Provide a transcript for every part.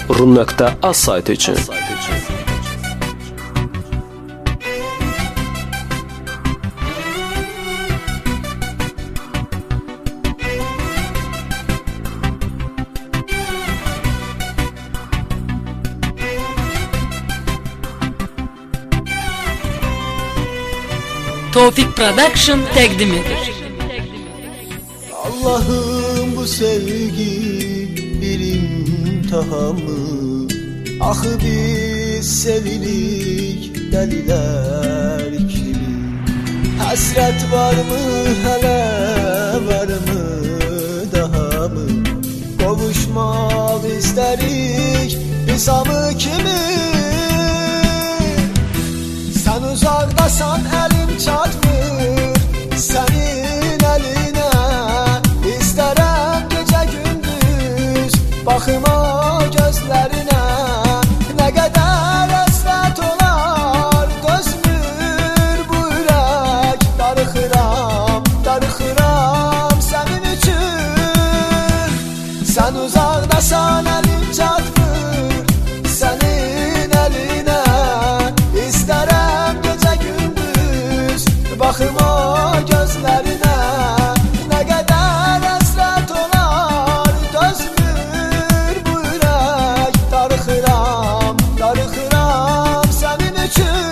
Rum.az saytı için. Tofik Production təqdim edir. Allah'ım bu sevgi bir imtihan mı? Ah biz sevilik deliler kimi. Hasret var mı hele, var mı daha mı? Kavuşmak isterik biz hamı kimi. Sen uzakdasan elim çatmır senin eline. İsterem gece gündüz bakıma gözlerine. Ne kadar hasret olar dözmür bu yürek. Darıxıram, darıxıram senin üçün. Sen uzakdasan elim çatmır senin eline. İsterem gece gündüz bakıma gözlerine. Ne kadar hasret olar dözmür bu yürek. Darıxıram, darıxıram senin üçün.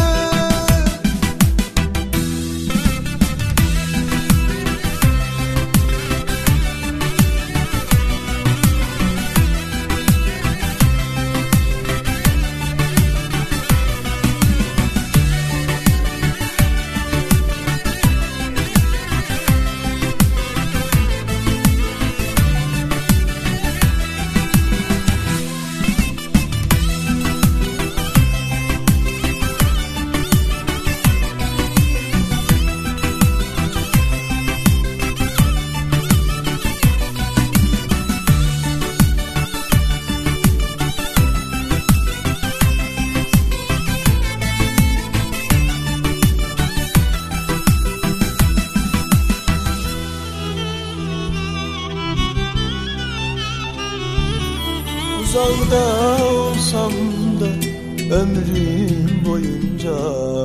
Uzakta olsam da ömrüm boyunca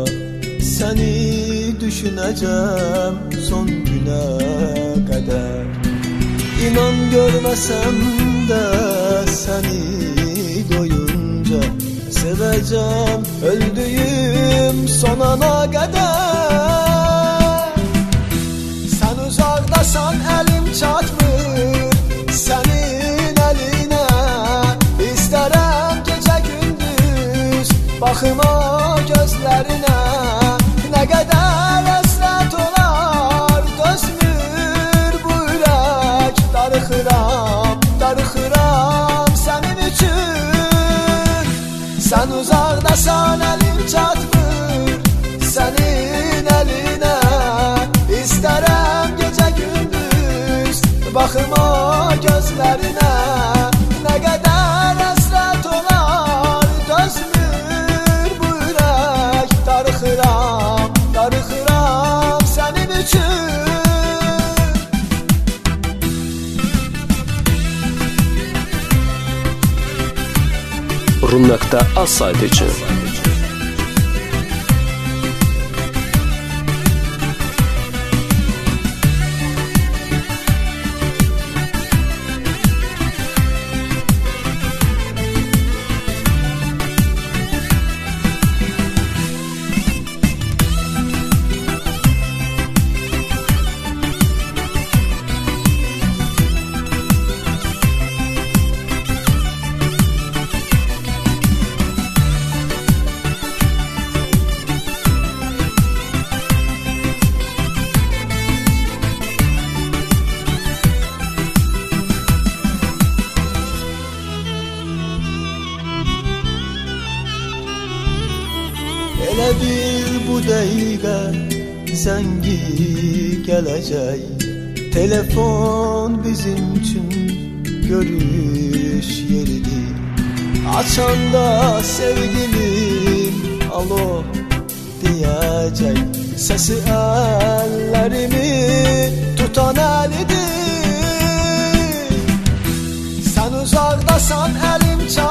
seni düşüneceğim son güne kadar. İnan görmesem de seni doyunca seveceğim öldüğüm son ana kadar. Sen uzakdasan elim çatmır senin eline. İsterem gece gündüz bakıma gözlerine. Ne kadar hasret olar dözmür bu yürek. Darıxıram, darıxıram senin üçün. Sen uzakdasan elim çatmır senin eline. İsterem gece gündüz bakıma gözlerine. Ne kadar hasret olar dözmür bu yürek. Darıxıram, darıxıram senin üçün. Rum.az saytı için. Elə bil bu dəqiqə zəngi gələcək. Telefon bizim üçün görüş yeridir. Açanda sevgilim alo deyəcək. Səsi əllərimi tutan əlidir. Sən uzaqdasan əlim çatmır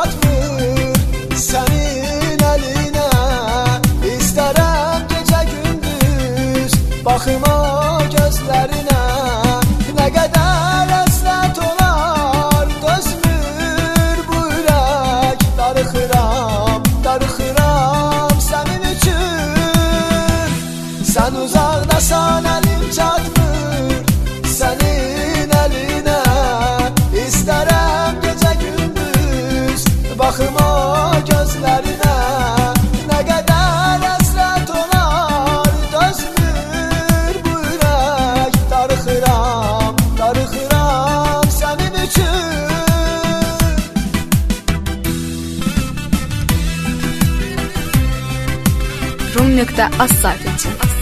için. Rum.az sayt için.